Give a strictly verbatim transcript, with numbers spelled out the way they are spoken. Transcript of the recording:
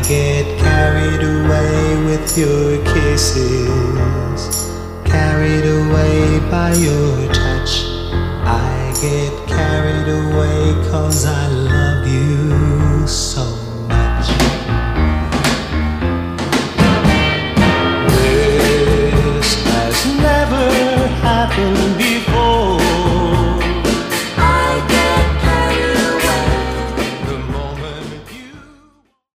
get carried away with your kisses, carried away by your touch. I get carried away 'cause I